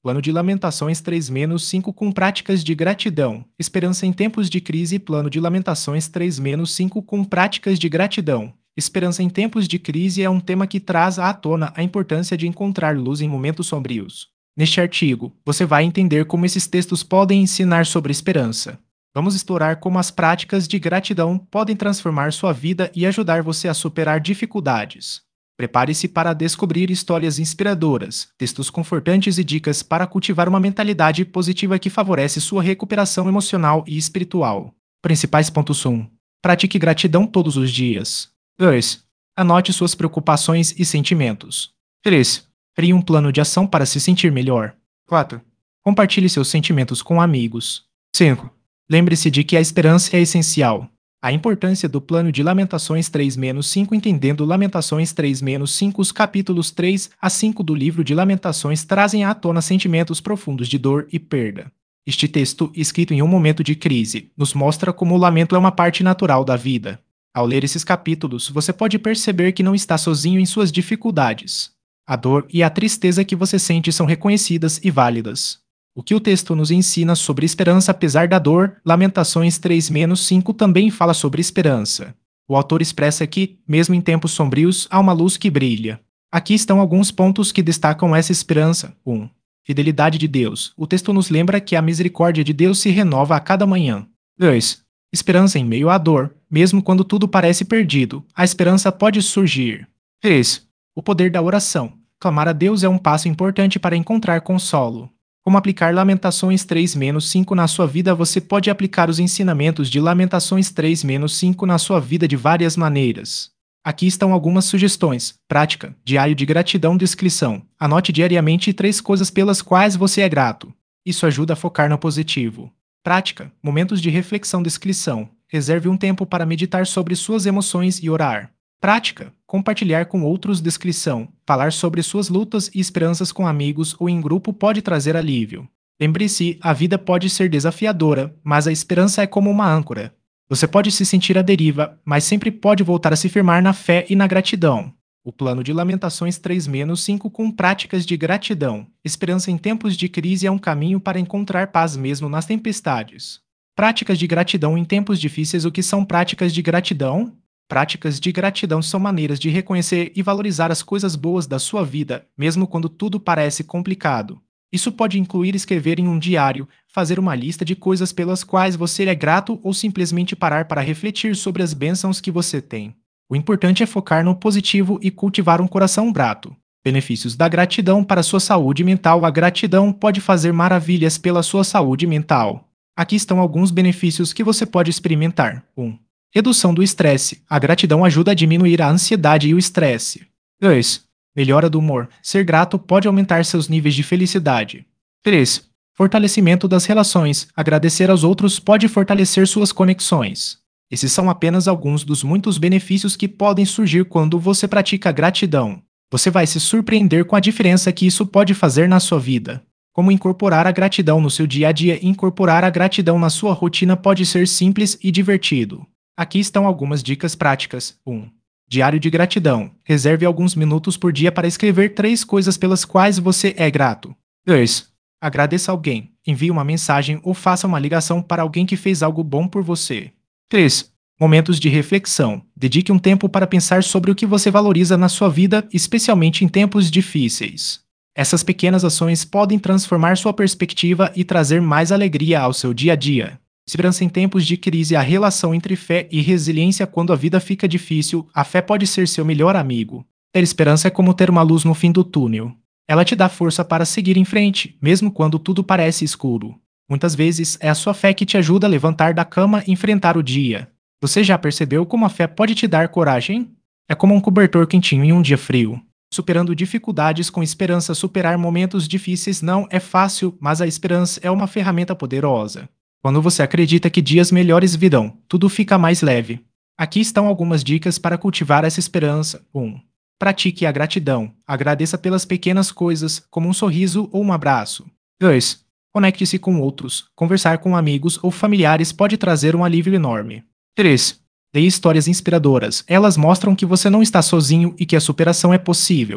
Plano de Lamentações 3-5 com práticas de gratidão. Esperança em tempos de crise. Plano de Lamentações 3-5 com práticas de gratidão. Esperança em tempos de crise é um tema que traz à tona a importância de encontrar luz em momentos sombrios. Neste artigo, você vai entender como esses textos podem ensinar sobre esperança. Vamos explorar como as práticas de gratidão podem transformar sua vida e ajudar você a superar dificuldades. Prepare-se para descobrir histórias inspiradoras, textos confortantes e dicas para cultivar uma mentalidade positiva que favorece sua recuperação emocional e espiritual. Principais pontos 1. Pratique gratidão todos os dias. 2. Anote suas preocupações e sentimentos. 3. Crie um plano de ação para se sentir melhor. 4. Compartilhe seus sentimentos com amigos. 5. Lembre-se de que a esperança é essencial. A importância do plano de Lamentações 3-5. Entendendo Lamentações 3-5. Os capítulos 3 a 5 do livro de Lamentações trazem à tona sentimentos profundos de dor e perda. Este texto, escrito em um momento de crise, nos mostra como o lamento é uma parte natural da vida. Ao ler esses capítulos, você pode perceber que não está sozinho em suas dificuldades. A dor e a tristeza que você sente são reconhecidas e válidas. O que o texto nos ensina sobre esperança apesar da dor? Lamentações 3-5 também fala sobre esperança. O autor expressa que, mesmo em tempos sombrios, há uma luz que brilha. Aqui estão alguns pontos que destacam essa esperança. 1. Fidelidade de Deus. O texto nos lembra que a misericórdia de Deus se renova a cada manhã. 2. Esperança em meio à dor. Mesmo quando tudo parece perdido, a esperança pode surgir. 3. O poder da oração. Clamar a Deus é um passo importante para encontrar consolo. Como aplicar Lamentações 3-5 na sua vida? Você pode aplicar os ensinamentos de Lamentações 3-5 na sua vida de várias maneiras. Aqui estão algumas sugestões. Prática. Diário de gratidão. Descrição. Anote diariamente 3 coisas pelas quais você é grato. Isso ajuda a focar no positivo. Prática. Momentos de reflexão. Descrição. Reserve um tempo para meditar sobre suas emoções e orar. Prática. Compartilhar com outros. Descrição. Falar sobre suas lutas e esperanças com amigos ou em grupo pode trazer alívio. Lembre-se, a vida pode ser desafiadora, mas a esperança é como uma âncora. Você pode se sentir à deriva, mas sempre pode voltar a se firmar na fé e na gratidão. O plano de Lamentações 3-5 com práticas de gratidão. Esperança em tempos de crise é um caminho para encontrar paz mesmo nas tempestades. Práticas de gratidão em tempos difíceis. O que são práticas de gratidão? Práticas de gratidão são maneiras de reconhecer e valorizar as coisas boas da sua vida, mesmo quando tudo parece complicado. Isso pode incluir escrever em um diário, fazer uma lista de coisas pelas quais você é grato ou simplesmente parar para refletir sobre as bênçãos que você tem. O importante é focar no positivo e cultivar um coração grato. Benefícios da gratidão para sua saúde mental. A gratidão pode fazer maravilhas pela sua saúde mental. Aqui estão alguns benefícios que você pode experimentar. 1. Redução do estresse. A gratidão ajuda a diminuir a ansiedade e o estresse. 2. Melhora do humor. Ser grato pode aumentar seus níveis de felicidade. 3. Fortalecimento das relações. Agradecer aos outros pode fortalecer suas conexões. Esses são apenas alguns dos muitos benefícios que podem surgir quando você pratica gratidão. Você vai se surpreender com a diferença que isso pode fazer na sua vida. Como incorporar a gratidão no seu dia a dia? Incorporar a gratidão na sua rotina pode ser simples e divertido. Aqui estão algumas dicas práticas. 1. Diário de gratidão. Reserve alguns minutos por dia para escrever 3 coisas pelas quais você é grato. 2. Agradeça alguém. Envie uma mensagem ou faça uma ligação para alguém que fez algo bom por você. 3. Momentos de reflexão. Dedique um tempo para pensar sobre o que você valoriza na sua vida, especialmente em tempos difíceis. Essas pequenas ações podem transformar sua perspectiva e trazer mais alegria ao seu dia a dia. Esperança em tempos de crise. A relação entre fé e resiliência. Quando a vida fica difícil, a fé pode ser seu melhor amigo. Ter esperança é como ter uma luz no fim do túnel. Ela te dá força para seguir em frente, mesmo quando tudo parece escuro. Muitas vezes, é a sua fé que te ajuda a levantar da cama e enfrentar o dia. Você já percebeu como a fé pode te dar coragem? É como um cobertor quentinho em um dia frio. Superando dificuldades com esperança. Superar momentos difíceis não é fácil, mas a esperança é uma ferramenta poderosa. Quando você acredita que dias melhores virão, tudo fica mais leve. Aqui estão algumas dicas para cultivar essa esperança. 1. Pratique a gratidão. Agradeça pelas pequenas coisas, como um sorriso ou um abraço. 2. Conecte-se com outros. Conversar com amigos ou familiares pode trazer um alívio enorme. 3. Leia histórias inspiradoras. Elas mostram que você não está sozinho e que a superação é possível.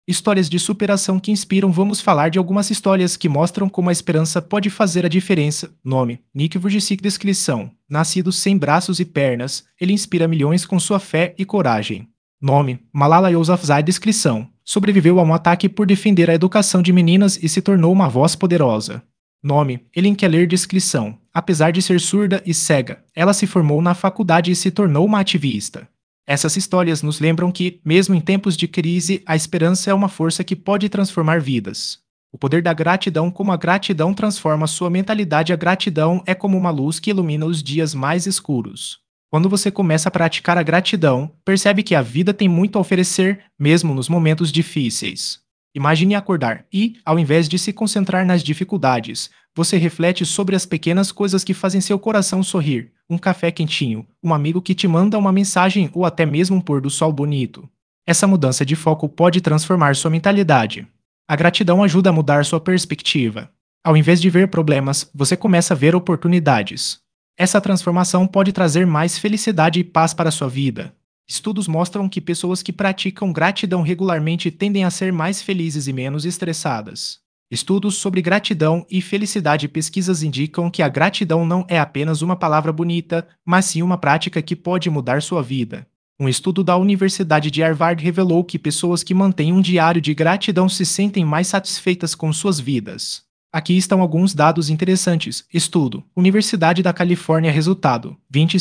Histórias de superação que inspiram. Vamos falar de algumas histórias que mostram como a esperança pode fazer a diferença. Nome: Nick Vujicic. Descrição: nascido sem braços e pernas, ele inspira milhões com sua fé e coragem. Nome: Malala Yousafzai. Descrição: sobreviveu a um ataque por defender a educação de meninas e se tornou uma voz poderosa. Nome: Helen Keller. Descrição: apesar de ser surda e cega, ela se formou na faculdade e se tornou uma ativista. Essas histórias nos lembram que, mesmo em tempos de crise, a esperança é uma força que pode transformar vidas. O poder da gratidão. Como a gratidão transforma sua mentalidade. A gratidão é como uma luz que ilumina os dias mais escuros. Quando você começa a praticar a gratidão, percebe que a vida tem muito a oferecer, mesmo nos momentos difíceis. Imagine acordar e, ao invés de se concentrar nas dificuldades, você reflete sobre as pequenas coisas que fazem seu coração sorrir: um café quentinho, um amigo que te manda uma mensagem ou até mesmo um pôr do sol bonito. Essa mudança de foco pode transformar sua mentalidade. A gratidão ajuda a mudar sua perspectiva. Ao invés de ver problemas, você começa a ver oportunidades. Essa transformação pode trazer mais felicidade e paz para a sua vida. Estudos mostram que pessoas que praticam gratidão regularmente tendem a ser mais felizes e menos estressadas. Estudos sobre gratidão e felicidade. Pesquisas indicam que a gratidão não é apenas uma palavra bonita, mas sim uma prática que pode mudar sua vida. Um estudo da Universidade de Harvard revelou que pessoas que mantêm um diário de gratidão se sentem mais satisfeitas com suas vidas. Aqui estão alguns dados interessantes. Estudo: Universidade da Califórnia. Resultado: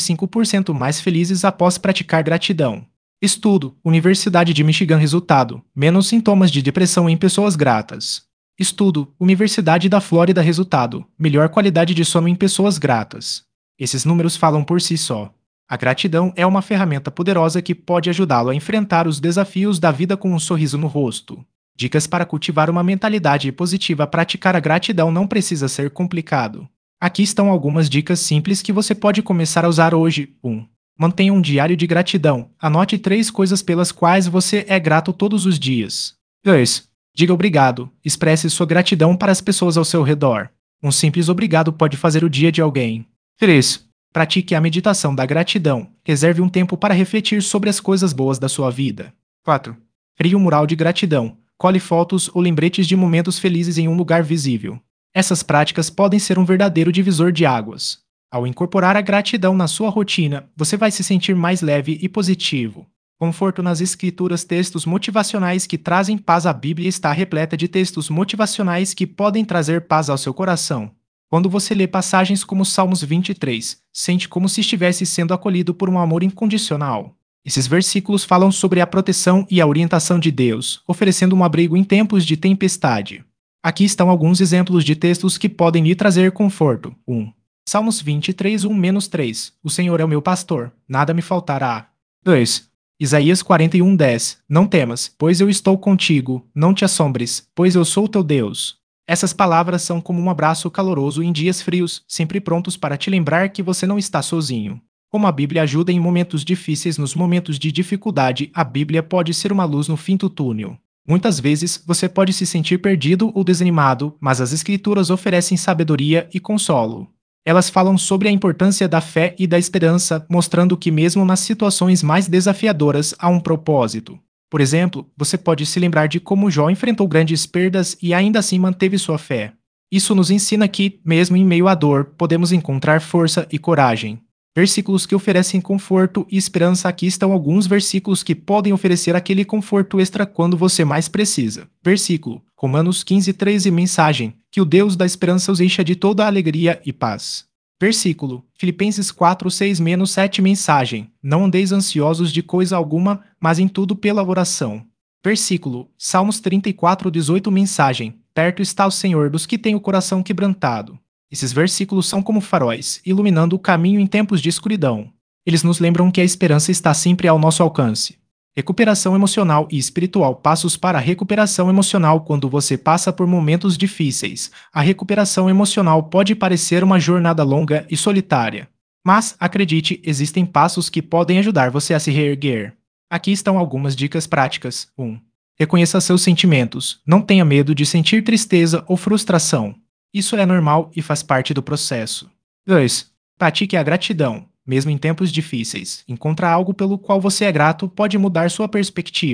25% mais felizes após praticar gratidão. Estudo: Universidade de Michigan. Resultado: menos sintomas de depressão em pessoas gratas. Estudo: Universidade da Flórida. Resultado: melhor qualidade de sono em pessoas gratas. Esses números falam por si só. A gratidão é uma ferramenta poderosa que pode ajudá-lo a enfrentar os desafios da vida com um sorriso no rosto. Dicas para cultivar uma mentalidade positiva. Praticar a gratidão não precisa ser complicado. Aqui estão algumas dicas simples que você pode começar a usar hoje. 1. Mantenha um diário de gratidão. Anote 3 coisas pelas quais você é grato todos os dias. 2. Diga obrigado. Expresse sua gratidão para as pessoas ao seu redor. Um simples obrigado pode fazer o dia de alguém. 3. Pratique a meditação da gratidão. Reserve um tempo para refletir sobre as coisas boas da sua vida. 4. Crie um mural de gratidão. Cole fotos ou lembretes de momentos felizes em um lugar visível. Essas práticas podem ser um verdadeiro divisor de águas. Ao incorporar a gratidão na sua rotina, você vai se sentir mais leve e positivo. Conforto nas escrituras. Textos motivacionais que trazem paz. A Bíblia está repleta de textos motivacionais que podem trazer paz ao seu coração. Quando você lê passagens como Salmos 23, sente como se estivesse sendo acolhido por um amor incondicional. Esses versículos falam sobre a proteção e a orientação de Deus, oferecendo um abrigo em tempos de tempestade. Aqui estão alguns exemplos de textos que podem lhe trazer conforto. 1. Salmos 23, 1-3. O Senhor é o meu pastor, nada me faltará. 2. Isaías 41, 10. Não temas, pois eu estou contigo, não te assombres, pois eu sou teu Deus. Essas palavras são como um abraço caloroso em dias frios, sempre prontos para te lembrar que você não está sozinho. Como a Bíblia ajuda em momentos difíceis. Nos momentos de dificuldade, a Bíblia pode ser uma luz no fim do túnel. Muitas vezes, você pode se sentir perdido ou desanimado, mas as Escrituras oferecem sabedoria e consolo. Elas falam sobre a importância da fé e da esperança, mostrando que mesmo nas situações mais desafiadoras há um propósito. Por exemplo, você pode se lembrar de como Jó enfrentou grandes perdas e ainda assim manteve sua fé. Isso nos ensina que, mesmo em meio à dor, podemos encontrar força e coragem. Versículos que oferecem conforto e esperança. Aqui estão alguns versículos que podem oferecer aquele conforto extra quando você mais precisa. Versículo: Romanos 15, 13. Mensagem: que o Deus da esperança os encha de toda a alegria e paz. Versículo: Filipenses 4, 6-7. Mensagem: não andeis ansiosos de coisa alguma, mas em tudo pela oração. Versículo: Salmos 34, 18. Mensagem: perto está o Senhor dos que têm o coração quebrantado. Esses versículos são como faróis, iluminando o caminho em tempos de escuridão. Eles nos lembram que a esperança está sempre ao nosso alcance. Recuperação emocional e espiritual. Passos para a recuperação emocional. Quando você passa por momentos difíceis, a recuperação emocional pode parecer uma jornada longa e solitária. Mas, acredite, existem passos que podem ajudar você a se reerguer. Aqui estão algumas dicas práticas. 1. Reconheça seus sentimentos. Não tenha medo de sentir tristeza ou frustração. Isso é normal e faz parte do processo. 2. Pratique a gratidão. Mesmo em tempos difíceis, encontrar algo pelo qual você é grato pode mudar sua perspectiva.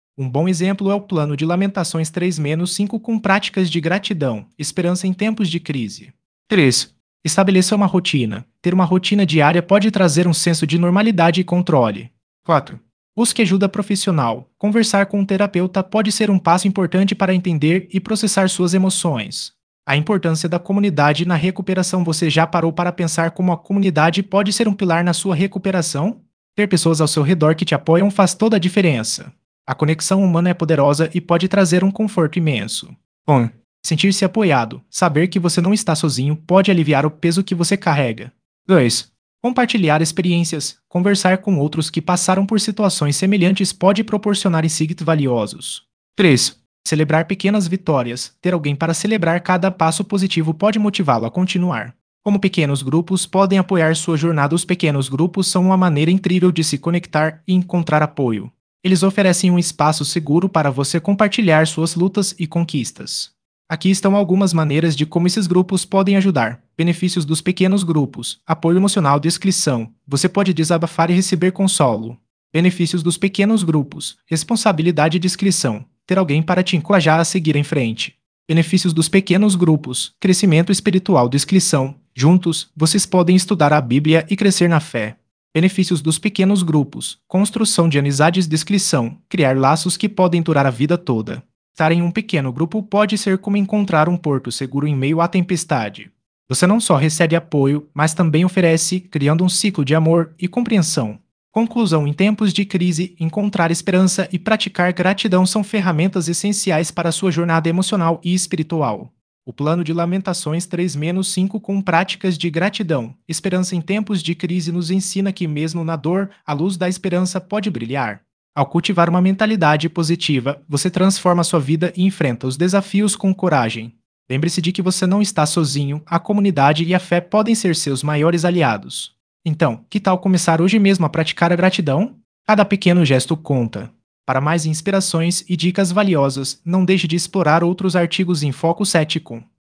Um bom exemplo é o Plano de Lamentações 3-5 com práticas de gratidão, esperança em tempos de crise. 3. Estabeleça uma rotina. Ter uma rotina diária pode trazer um senso de normalidade e controle. 4. Busque ajuda profissional. Conversar com um terapeuta pode ser um passo importante para entender e processar suas emoções. A importância da comunidade na recuperação. Você já parou para pensar como a comunidade pode ser um pilar na sua recuperação? Ter pessoas ao seu redor que te apoiam faz toda a diferença. A conexão humana é poderosa e pode trazer um conforto imenso. 1. Sentir-se apoiado. Saber que você não está sozinho pode aliviar o peso que você carrega. 2. Compartilhar experiências. Conversar com outros que passaram por situações semelhantes pode proporcionar insights valiosos. 3. Celebrar pequenas vitórias. Ter alguém para celebrar cada passo positivo pode motivá-lo a continuar. Como pequenos grupos podem apoiar sua jornada, os pequenos grupos são uma maneira incrível de se conectar e encontrar apoio. Eles oferecem um espaço seguro para você compartilhar suas lutas e conquistas. Aqui estão algumas maneiras de como esses grupos podem ajudar. Benefícios dos pequenos grupos. Apoio emocional, descrição. Você pode desabafar e receber consolo. Benefícios dos pequenos grupos. Responsabilidade e descrição. Ter alguém para te encorajar a seguir em frente. Benefícios dos pequenos grupos. Crescimento espiritual, descrição. Juntos, vocês podem estudar a Bíblia e crescer na fé. Benefícios dos pequenos grupos. Construção de amizades, descrição. Criar laços que podem durar a vida toda. Estar em um pequeno grupo pode ser como encontrar um porto seguro em meio à tempestade. Você não só recebe apoio, mas também oferece, criando um ciclo de amor e compreensão. Conclusão: em tempos de crise, encontrar esperança e praticar gratidão são ferramentas essenciais para a sua jornada emocional e espiritual. O Plano de Lamentações 3-5 com práticas de gratidão, esperança em tempos de crise nos ensina que mesmo na dor, a luz da esperança pode brilhar. Ao cultivar uma mentalidade positiva, você transforma sua vida e enfrenta os desafios com coragem. Lembre-se de que você não está sozinho, a comunidade e a fé podem ser seus maiores aliados. Então, que tal começar hoje mesmo a praticar a gratidão? Cada pequeno gesto conta. Para mais inspirações e dicas valiosas, não deixe de explorar outros artigos em Foco Cético.